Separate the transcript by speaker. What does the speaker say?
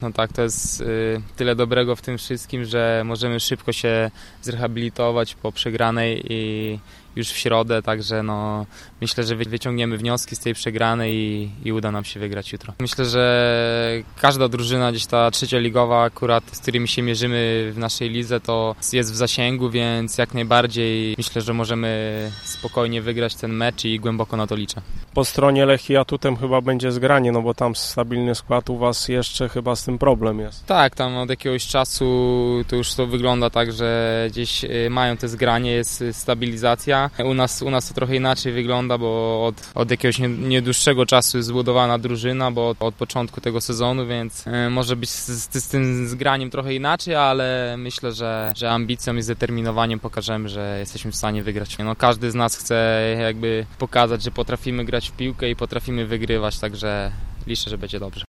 Speaker 1: No tak, to jest tyle dobrego w tym wszystkim, że możemy szybko się zrehabilitować po przegranej i już w środę, także no, myślę, że wyciągniemy wnioski z tej przegranej i uda nam się wygrać jutro. Myślę, że każda drużyna, gdzieś ta trzecioligowa akurat, z którymi się mierzymy w naszej lidze, to jest w zasięgu, więc jak najbardziej myślę, że możemy spokojnie wygrać ten mecz i głęboko na to liczę.
Speaker 2: Po stronie Lechii atutem chyba będzie zgranie, no bo tam stabilny skład, u was jeszcze chyba z tym problem jest.
Speaker 1: Tak, tam od jakiegoś czasu to już to wygląda tak, że gdzieś mają te zgranie, jest stabilizacja. U nas to trochę inaczej wygląda, bo od jakiegoś niedłuższego czasu jest zbudowana drużyna, bo od początku tego sezonu, więc może być z tym zgraniem trochę inaczej, ale myślę, że ambicją i zdeterminowaniem pokażemy, że jesteśmy w stanie wygrać. No, każdy z nas chce jakby pokazać, że potrafimy grać w piłkę i potrafimy wygrywać, także liczę, że będzie dobrze.